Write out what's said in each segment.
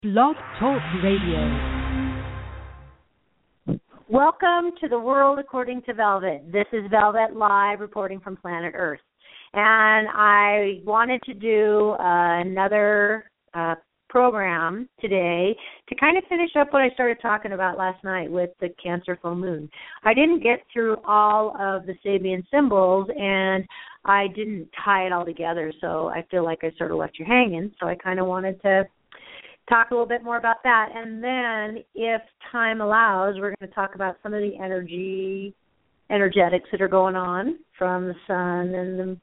Blog Talk Radio. Welcome to the World According to Velvet. This is Velvet Live reporting from planet Earth. And I wanted to do another program today to kind of finish up what I started talking about last night with the Cancer full moon. I didn't get through all of the Sabian symbols, and I didn't tie it all together, so I feel like I sort of left you hanging. So I kind of wanted to talk a little bit more about that. And then, if time allows, we're going to talk about some of the energetics that are going on from the sun and the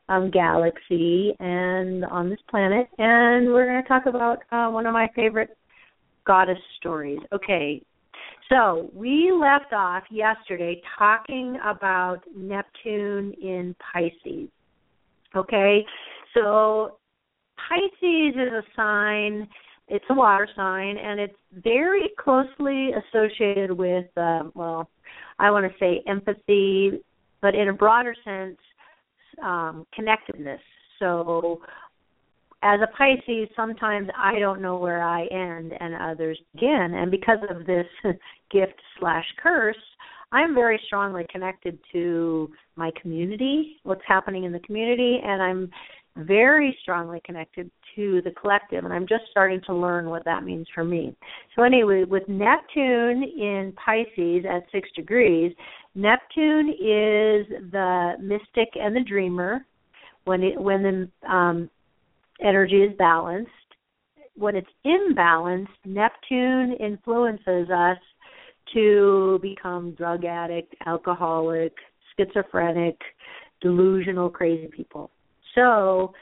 galaxy and on this planet. And we're going to talk about one of my favorite goddess stories. Okay, so we left off yesterday talking about Neptune in Pisces. Okay, so Pisces is a sign. It's a water sign, and it's very closely associated with, I want to say empathy, but in a broader sense, connectedness. So as a Pisces, sometimes I don't know where I end and others begin. And because of this gift/curse, I'm very strongly connected to my community, what's happening in the community, and I'm very strongly connected to the collective, and I'm just starting to learn what that means for me. So anyway, with Neptune in Pisces at 6 degrees, Neptune is the mystic and the dreamer when the energy is balanced. When it's imbalanced, Neptune influences us to become drug addict, alcoholic, schizophrenic, delusional, crazy people. So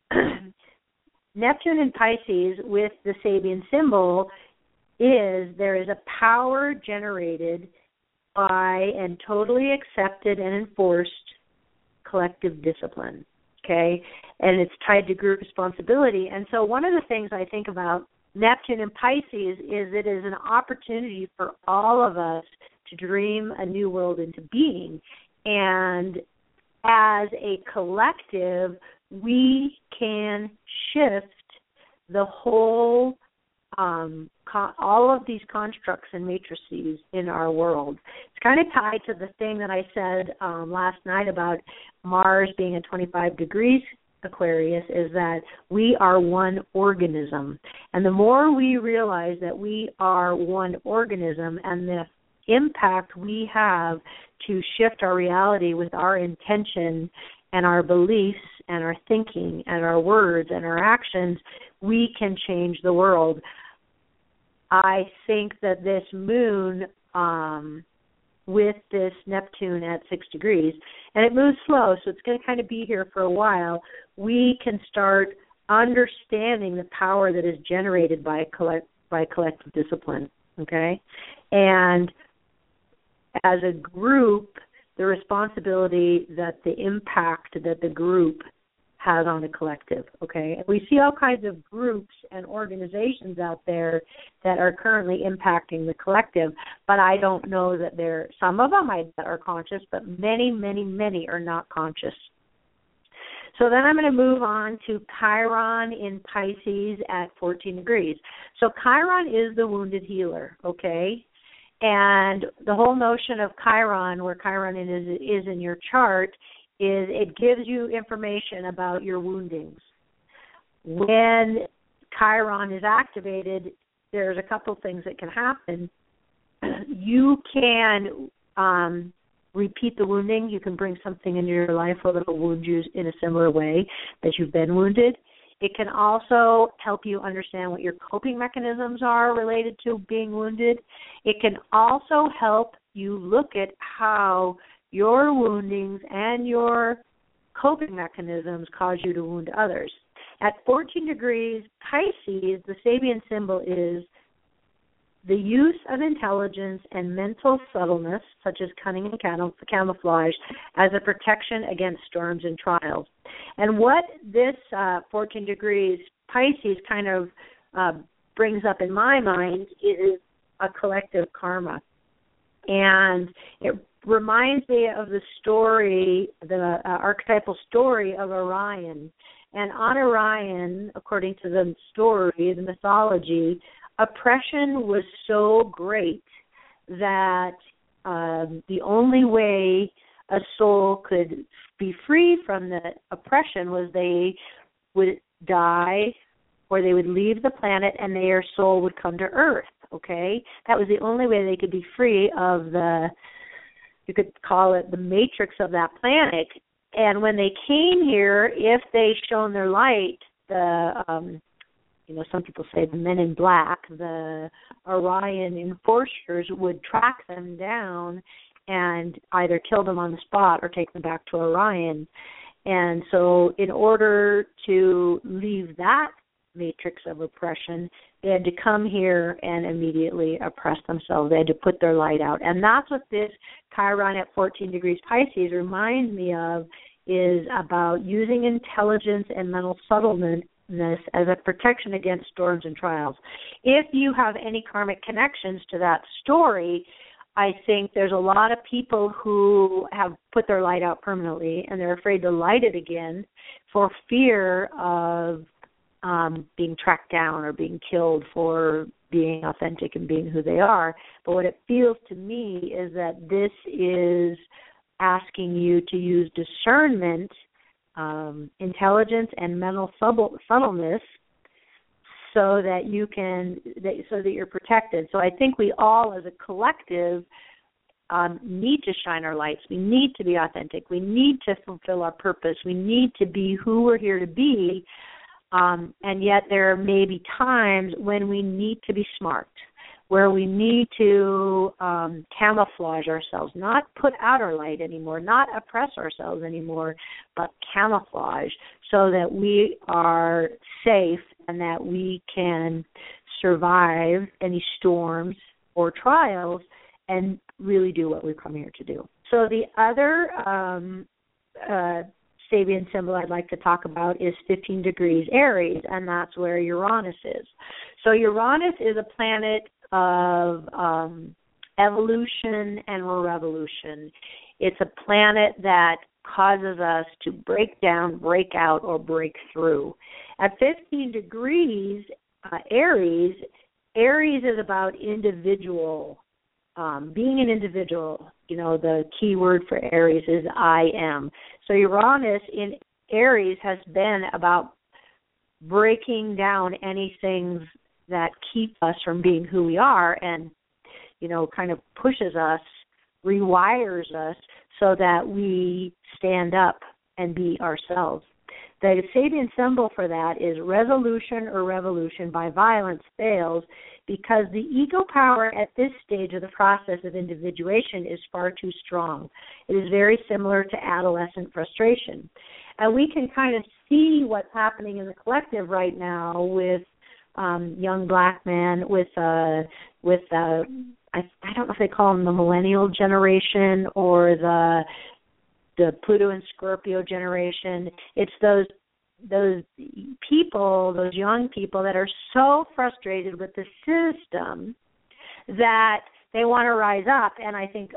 Neptune in Pisces with the Sabian symbol there is a power generated by and totally accepted and enforced collective discipline, okay? And it's tied to group responsibility. And so one of the things I think about Neptune in Pisces is it is an opportunity for all of us to dream a new world into being. And as a collective, we can shift the whole, all of these constructs and matrices in our world. It's kind of tied to the thing that I said last night about Mars being at 25 degrees Aquarius, is that we are one organism. And the more we realize that we are one organism and the impact we have to shift our reality with our intention and our beliefs and our thinking and our words and our actions, we can change the world. I think that this moon with this Neptune at 6 degrees, and it moves slow, so it's going to kind of be here for a while, we can start understanding the power that is generated by collective discipline, okay? And as a group, the responsibility that the impact that the group has on the collective, okay? And we see all kinds of groups and organizations out there that are currently impacting the collective, but I don't know that some of them are conscious, but many, many, many are not conscious. So then I'm going to move on to Chiron in Pisces at 14 degrees. So Chiron is the wounded healer, okay? And the whole notion of Chiron, where Chiron is in your chart, is it gives you information about your woundings. When Chiron is activated, there's a couple things that can happen. You can repeat the wounding. You can bring something into your life that will wound you in a similar way that you've been wounded. It can also help you understand what your coping mechanisms are related to being wounded. It can also help you look at how your woundings and your coping mechanisms cause you to wound others. At 14 degrees Pisces, the Sabian symbol is the use of intelligence and mental subtleness, such as cunning and camouflage, as a protection against storms and trials. And what this 14 degrees Pisces kind of brings up in my mind is a collective karma. And it reminds me of the story, the archetypal story of Orion And on Orion, according to the story, the mythology, oppression was so great that the only way a soul could be free from the oppression was they would die or they would leave the planet and their soul would come to Earth, okay? That was the only way they could be free of the, you could call it the matrix of that planet. And when they came here, if they shone their light, the, some people say the men in black, the Orion enforcers would track them down and either kill them on the spot or take them back to Orion. And so in order to leave that matrix of oppression, they had to come here and immediately oppress themselves. They had to put their light out. And that's what this Chiron at 14 degrees Pisces reminds me of, is about using intelligence and mental subtleness as a protection against storms and trials. If you have any karmic connections to that story, I think there's a lot of people who have put their light out permanently and they're afraid to light it again for fear of being tracked down or being killed for being authentic and being who they are. But what it feels to me is that this is asking you to use discernment, intelligence, and mental subtleness so that you can, so that you're protected. So I think we all, as a collective, need to shine our lights. We need to be authentic. We need to fulfill our purpose. We need to be who we're here to be. And yet there may be times when we need to be smart, where we need to camouflage ourselves, not put out our light anymore, not oppress ourselves anymore, but camouflage so that we are safe and that we can survive any storms or trials and really do what we've come here to do. So the other Sabian symbol I'd like to talk about is 15 degrees Aries, and that's where Uranus is. So Uranus is a planet of evolution and revolution. It's a planet that causes us to break down, break out, or break through. At 15 degrees Aries is about individual, being an individual. The key word for Aries is I am. So Uranus in Aries has been about breaking down anything that keep us from being who we are and, kind of pushes us, rewires us so that we stand up and be ourselves. The Sabian symbol for that is resolution or revolution by violence fails, because the ego power at this stage of the process of individuation is far too strong. It is very similar to adolescent frustration. And we can kind of see what's happening in the collective right now with young black men, with I don't know if they call them the millennial generation or the Pluto and Scorpio generation. It's those people, those young people that are so frustrated with the system that they want to rise up. And I think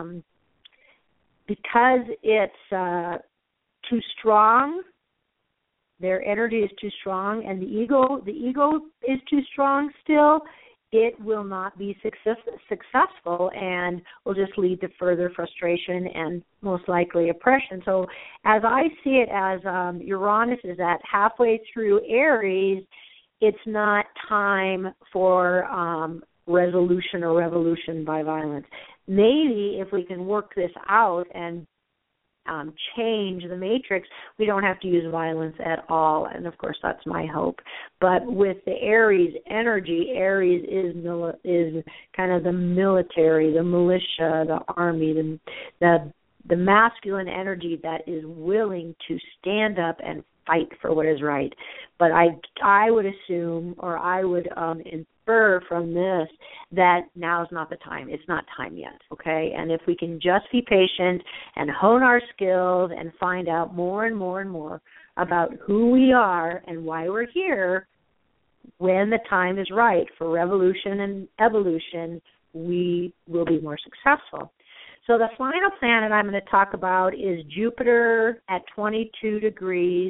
because it's too strong, their energy is too strong, and the ego is too strong still, it will not be successful and will just lead to further frustration and most likely oppression. So as I see it, as Uranus is at halfway through Aries, it's not time for resolution or revolution by violence. Maybe if we can work this out and change the matrix, we don't have to use violence at all, and of course that's my hope. But with the Aries energy, Aries is kind of the military, the militia, the army, the masculine energy that is willing to stand up and fight for what is right. But I would assume, or I would infer from this, that now is not the time. It's not time yet, okay? And if we can just be patient and hone our skills and find out more and more and more about who we are and why we're here, when the time is right for revolution and evolution, we will be more successful. So the final planet I'm going to talk about is Jupiter at 22 degrees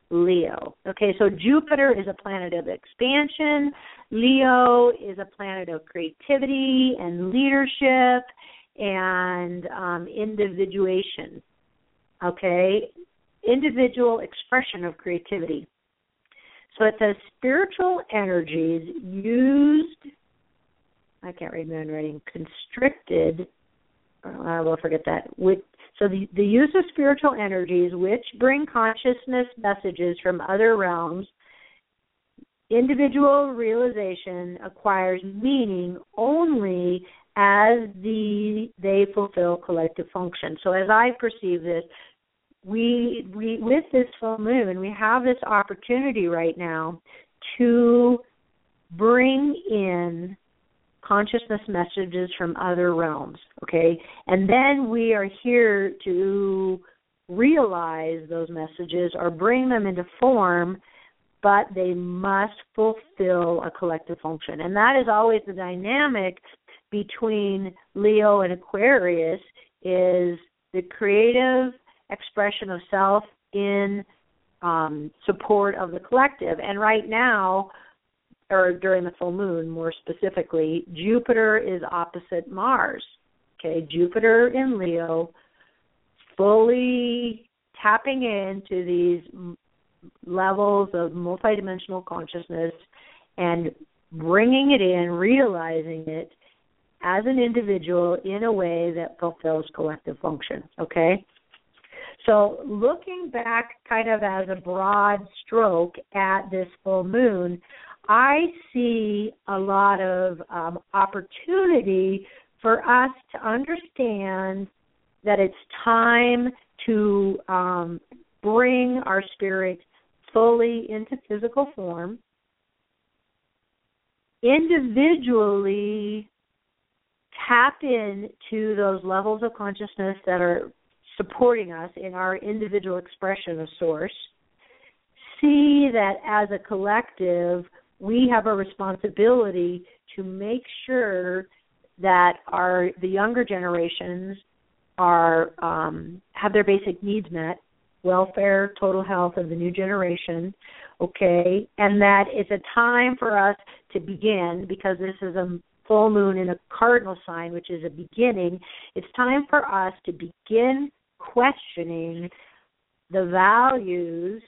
Leo. Okay, so Jupiter is a planet of expansion. Leo is a planet of creativity and leadership and individuation. Okay, individual expression of creativity. So it says spiritual energies used, I can't read my own writing, constricted, I will forget that. So the use of spiritual energies which bring consciousness messages from other realms, individual realization acquires meaning only as they fulfill collective function. So as I perceive this, we with this full moon, we have this opportunity right now to bring in consciousness messages from other realms, okay? And then we are here to realize those messages or bring them into form, but they must fulfill a collective function. And that is always the dynamic between Leo and Aquarius, is the creative expression of self in support of the collective. And right now, or during the full moon more specifically, Jupiter is opposite Mars. Okay, Jupiter in Leo, fully tapping into these levels of multidimensional consciousness and bringing it in, realizing it as an individual in a way that fulfills collective function. Okay? So looking back kind of as a broad stroke at this full moon, I see a lot of opportunity for us to understand that it's time to bring our spirit fully into physical form, individually tap into those levels of consciousness that are supporting us in our individual expression of source, see that as a collective we have a responsibility to make sure that the younger generations are have their basic needs met, welfare, total health of the new generation, okay, and that it's a time for us to begin, because this is a full moon in a cardinal sign, which is a beginning. It's time for us to begin questioning the values,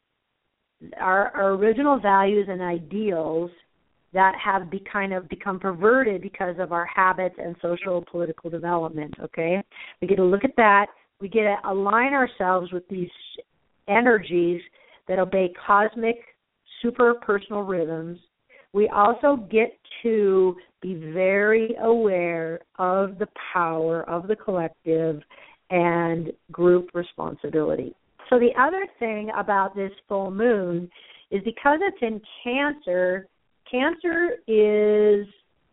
our original values and ideals that have become perverted because of our habits and social and political development, okay? We get to look at that. We get to align ourselves with these energies that obey cosmic, super-personal rhythms. We also get to be very aware of the power of the collective and group responsibility. So the other thing about this full moon is because it's in Cancer, Cancer is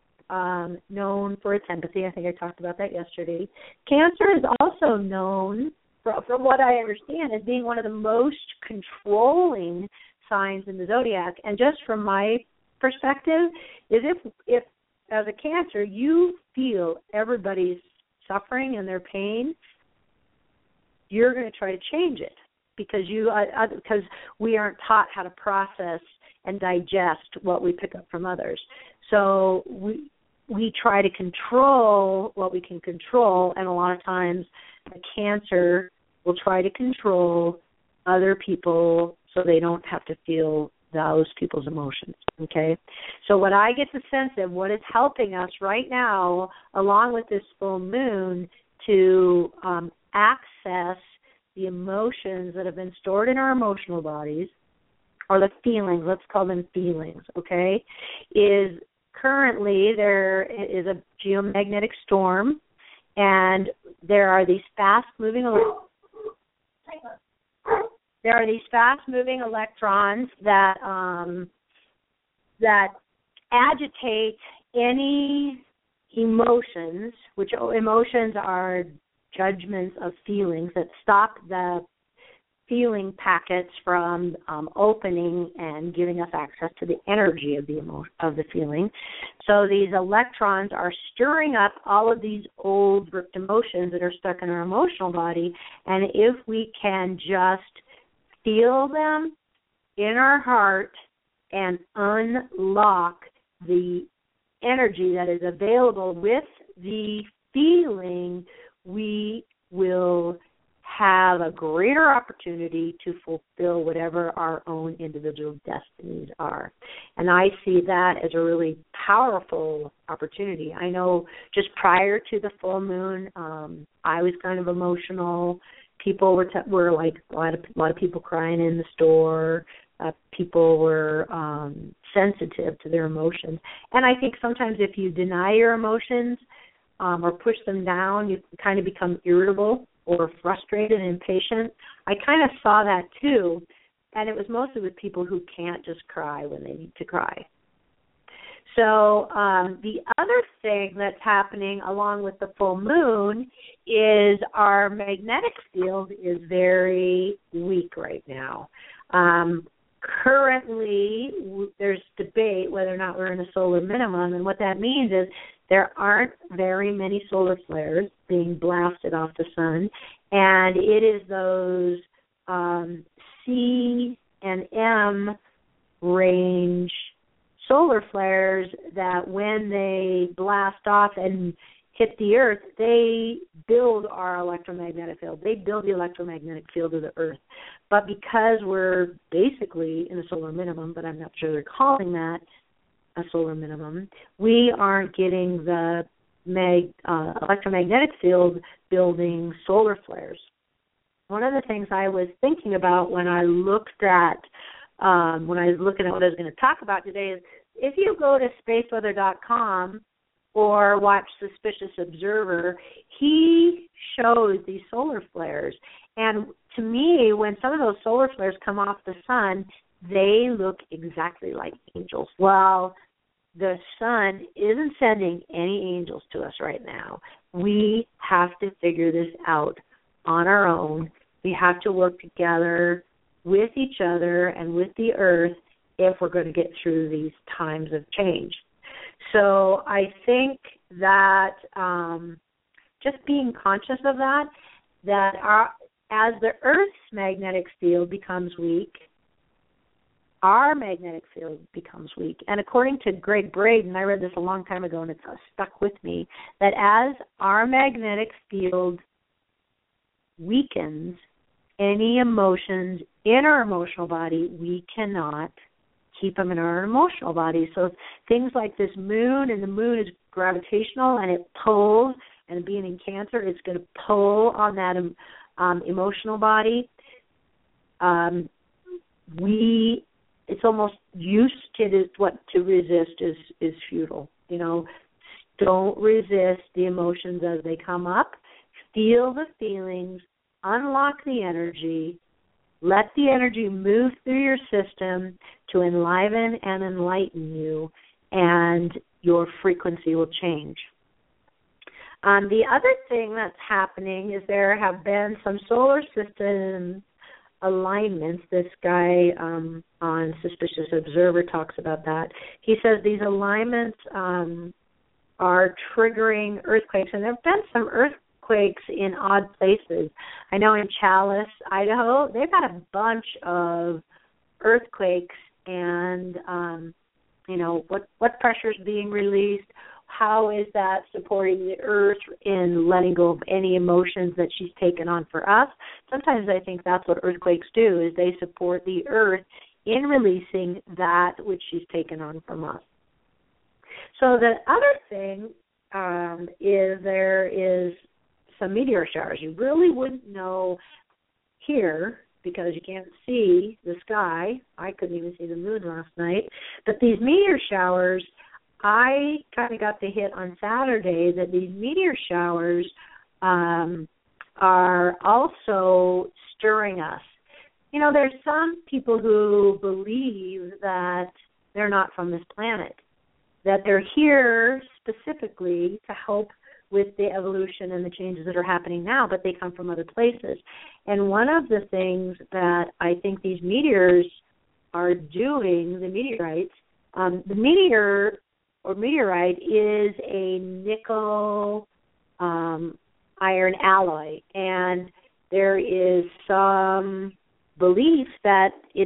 known for its empathy. I think I talked about that yesterday. Cancer is also known, from what I understand, as being one of the most controlling signs in the zodiac. And just from my perspective, is if as a Cancer you feel everybody's suffering and their pain, you're going to try to change it, because we aren't taught how to process and digest what we pick up from others. So we try to control what we can control, and a lot of times the Cancer will try to control other people so they don't have to feel those people's emotions, okay? So what I get the sense of, what is helping us right now, along with this full moon, to access the emotions that have been stored in our emotional bodies, or the feelings, let's call them feelings, okay, is currently there is a geomagnetic storm, and there are these fast-moving electrons that that agitate any emotions, which emotions are judgments of feelings that stop the feeling packets from opening and giving us access to the energy of the feeling. So these electrons are stirring up all of these old ripped emotions that are stuck in our emotional body, and if we can just feel them in our heart and unlock the energy that is available with the feeling, we will have a greater opportunity to fulfill whatever our own individual destinies are. And I see that as a really powerful opportunity. I know just prior to the full moon, I was kind of emotional. People were like a lot of people crying in the store. People were sensitive to their emotions. And I think sometimes if you deny your emotions or push them down, you kind of become irritable or frustrated and impatient. I kind of saw that too, and it was mostly with people who can't just cry when they need to cry. So the other thing that's happening along with the full moon is our magnetic field is very weak right now. Currently, there's debate whether or not we're in a solar minimum, and what that means is there aren't very many solar flares being blasted off the sun, and it is those C and M range solar flares that when they blast off and hit the Earth, they build our electromagnetic field. They build the electromagnetic field of the Earth. But because we're basically in a solar minimum, but I'm not sure they're calling that a solar minimum, we aren't getting the electromagnetic field building solar flares. One of the things I was thinking about when I looked at what I was going to talk about today is if you go to spaceweather.com or watch Suspicious Observer, he shows these solar flares. And to me, when some of those solar flares come off the sun, they look exactly like angels. Well, the sun isn't sending any angels to us right now. We have to figure this out on our own. We have to work together with each other and with the Earth if we're going to get through these times of change. So I think that just being conscious of that as the Earth's magnetic field becomes weak, our magnetic field becomes weak. And according to Greg Braden, I read this a long time ago and it's stuck with me, that as our magnetic field weakens, any emotions in our emotional body, we cannot keep them in our emotional body. So things like this moon, and the moon is gravitational and it pulls, and being in Cancer, it's going to pull on that emotional body. It's almost used to what to resist is futile. You know, don't resist the emotions as they come up. Feel the feelings, unlock the energy, let the energy move through your system to enliven and enlighten you, and your frequency will change. The other thing that's happening is there have been some solar system alignments. This guy on Suspicious Observer talks about that. He says these alignments are triggering earthquakes, and there have been some earthquakes in odd places. I know in Challis, Idaho, they've had a bunch of earthquakes, and what pressure is being released. How is that supporting the Earth in letting go of any emotions that she's taken on for us? Sometimes I think that's what earthquakes do, is they support the Earth in releasing that which she's taken on from us. So the other thing is there is some meteor showers. You really wouldn't know here because you can't see the sky. I couldn't even see the moon last night. But these meteor showers, I kind of got the hit on Saturday that these meteor showers are also stirring us. You know, there's some people who believe that they're not from this planet, that they're here specifically to help with the evolution and the changes that are happening now, but they come from other places. And one of the things that I think these meteors are doing, the meteorites, the meteor or meteorite is a nickel iron alloy, and there is some belief that it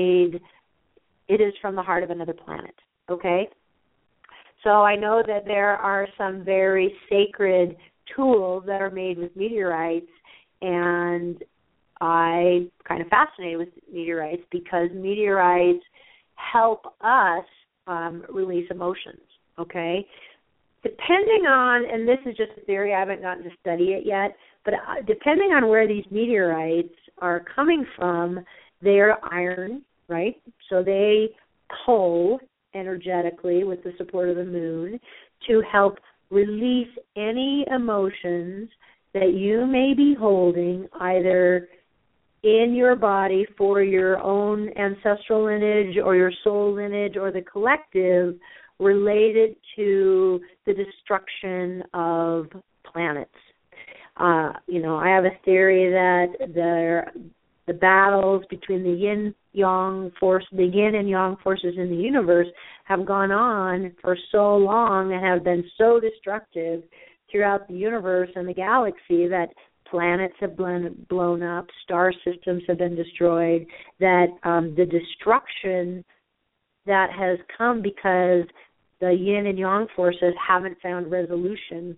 is from the heart of another planet, okay? So I know that there are some very sacred tools that are made with meteorites, and I'm kind of fascinated with meteorites because meteorites help us release emotions, okay? Depending on, and this is just a theory, I haven't gotten to study it yet, but depending on where these meteorites are coming from, they are iron, right? So they pull energetically with the support of the moon to help release any emotions that you may be holding either in your body for your own ancestral lineage or your soul lineage or the collective related to the destruction of planets. I have a theory that the battles between the yin and yang forces in the universe have gone on for so long and have been so destructive throughout the universe and the galaxy that planets have blown up, star systems have been destroyed, that the destruction that has come because the yin and yang forces haven't found resolution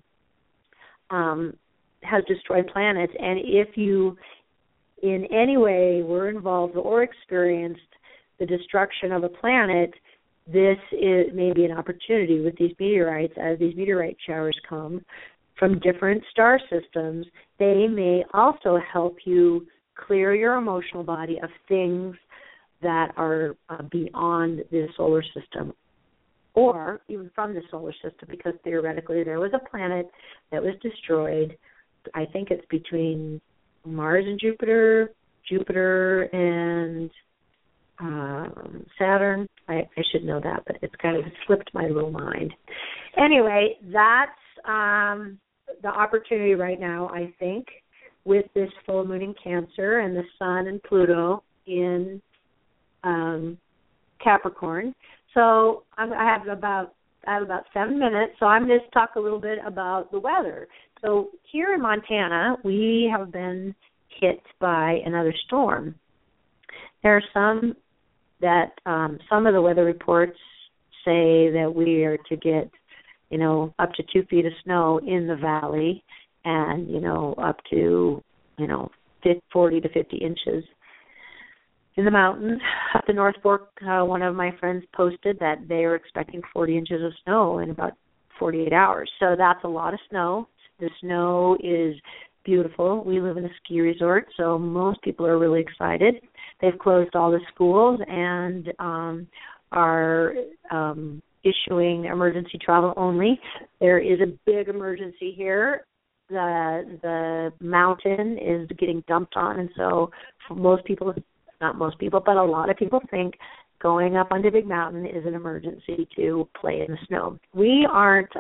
has destroyed planets. And if you in any way were involved or experienced the destruction of a planet, this may be an opportunity with these meteorites. As these meteorite showers come from different star systems, they may also help you clear your emotional body of things that are beyond the solar system or even from the solar system, because theoretically there was a planet that was destroyed. I think it's between Mars and Jupiter and Saturn. I should know that, but it's kind of slipped my little mind. Anyway, that's the opportunity right now, I think, with this full moon in Cancer and the Sun and Pluto in Capricorn. So I have about 7 minutes, so I'm going to talk a little bit about the weather. So here in Montana, we have been hit by another storm. There are some of the weather reports say that we are to get, up to 2 feet of snow in the valley and, up to, 40 to 50 inches in the mountains. Up the North Fork, one of my friends posted that they are expecting 40 inches of snow in about 48 hours. So that's a lot of snow. The snow is beautiful. We live in a ski resort, so most people are really excited. They've closed all the schools and are issuing emergency travel only. There is a big emergency here. The mountain is getting dumped on, and so for most people, not most people, but a lot of people think going up on the big mountain is an emergency to play in the snow. We aren't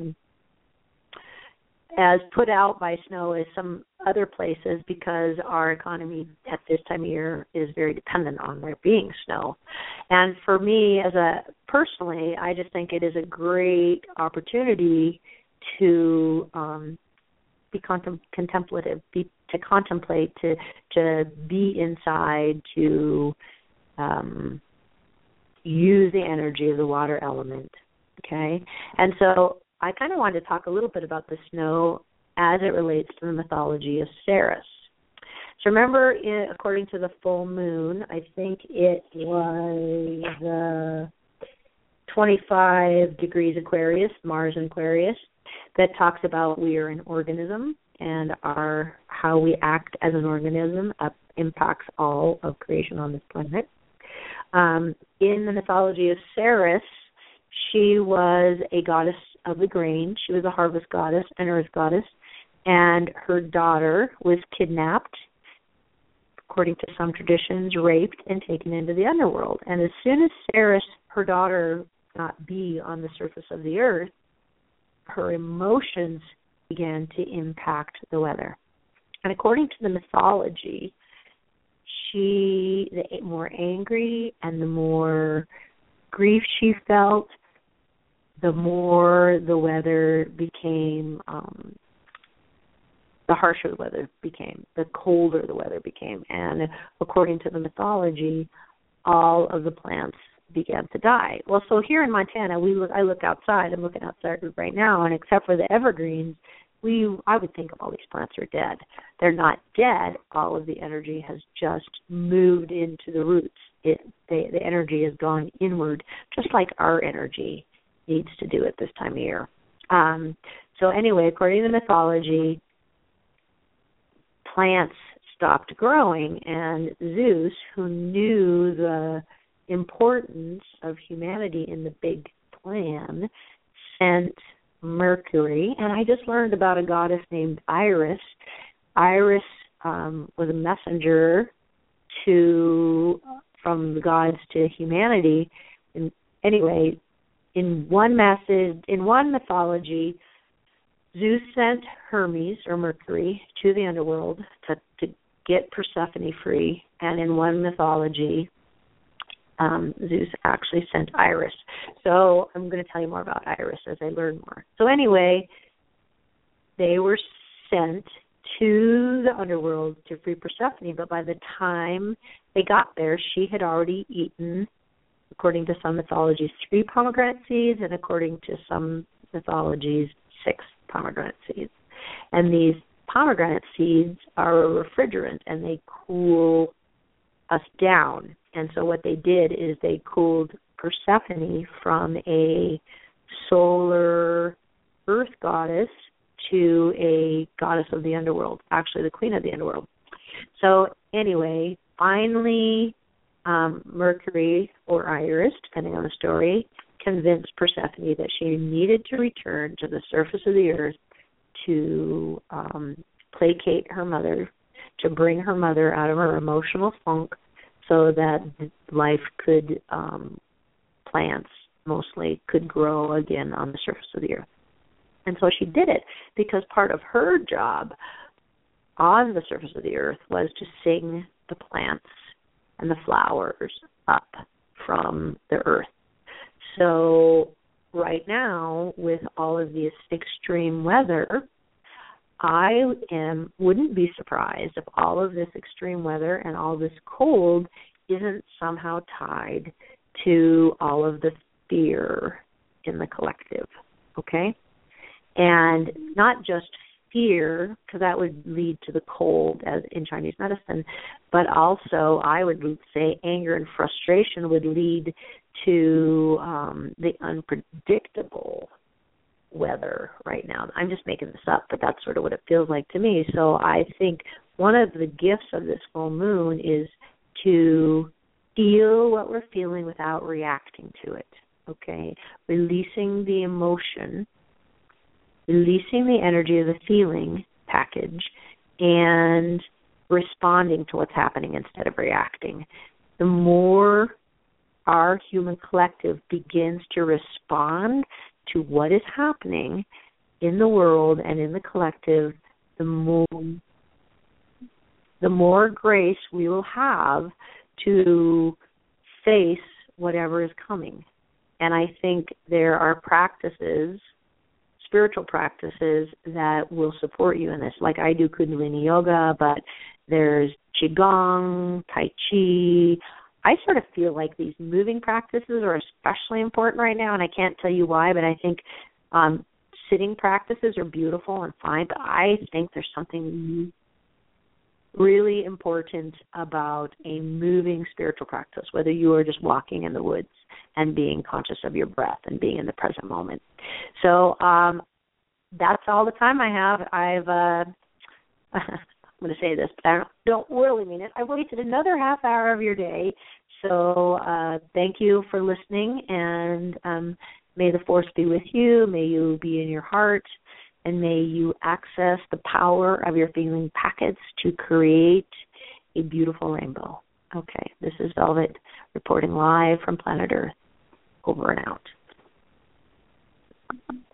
as put out by snow as some other places because our economy at this time of year is very dependent on there being snow. And for me, personally, I just think it is a great opportunity to be contemplative, to contemplate, to be inside, to use the energy of the water element, okay? And so I kind of wanted to talk a little bit about the snow as it relates to the mythology of Ceres. So remember, according to the full moon, I think it was 25 degrees Aquarius, Mars in Aquarius, that talks about we are an organism and how we act as an organism impacts all of creation on this planet. In the mythology of Ceres, she was a goddess of the grain. She was a harvest goddess, an earth goddess, and her daughter was kidnapped, according to some traditions, raped and taken into the underworld. And as soon as Ceres, her daughter, got be on the surface of the earth, her emotions began to impact the weather. And according to the mythology, the more angry and the more grief she felt, the more the weather became the harsher the weather became, the colder the weather became. And according to the mythology, all of the plants began to die. Well, so here in Montana, I look outside. I'm looking outside right now, and except for the evergreens, I would think all these plants are dead. They're not dead. All of the energy has just moved into the roots. The energy has gone inward, just like our energy needs to do at this time of year. So anyway, according to the mythology, plants stopped growing, and Zeus, who knew the importance of humanity in the big plan, sent Mercury, and I just learned about a goddess named Iris. Iris was a messenger from the gods to humanity. And anyway, in one mythology, Zeus sent Hermes, or Mercury, to the underworld to get Persephone free. And in one mythology, Zeus actually sent Iris. So I'm going to tell you more about Iris as I learn more. So anyway, they were sent to the underworld to free Persephone, but by the time they got there, she had already eaten, according to some mythologies, 3 pomegranate seeds, and according to some mythologies, 6 pomegranate seeds. And these pomegranate seeds are a refrigerant, and they cool us down. And so what they did is they cooled Persephone from a solar earth goddess to a goddess of the underworld, actually the queen of the underworld. So anyway, finally Mercury or Iris, depending on the story, convinced Persephone that she needed to return to the surface of the earth to placate her mother, to bring her mother out of her emotional funk so that life could, plants mostly, could grow again on the surface of the earth. And so she did it because part of her job on the surface of the earth was to sing the plants and the flowers up from the earth. So right now, with all of this extreme weather, I wouldn't be surprised if all of this extreme weather and all this cold isn't somehow tied to all of the fear in the collective, okay? And not just fear, because that would lead to the cold as in Chinese medicine, but also I would say anger and frustration would lead to the unpredictable weather right now. I'm just making this up, but that's sort of what it feels like to me. So I think one of the gifts of this full moon is to feel what we're feeling without reacting to it, okay? Releasing the emotion, releasing the energy of the feeling package, and responding to what's happening instead of reacting. The more our human collective begins to respond to what is happening in the world and in the collective, the more grace we will have to face whatever is coming. And I think there are practices, spiritual practices, that will support you in this. Like I do Kundalini Yoga, but there's Qigong, Tai Chi. I sort of feel like these moving practices are especially important right now, and I can't tell you why, but I think sitting practices are beautiful and fine, but I think there's something really important about a moving spiritual practice, whether you are just walking in the woods and being conscious of your breath and being in the present moment. So that's all the time I have. I'm going to say this, but I don't really mean it. I wasted another half hour of your day. So thank you for listening, and may the force be with you. May you be in your heart, and may you access the power of your feeling packets to create a beautiful rainbow. Okay, this is Velvet reporting live from planet Earth. Over and out.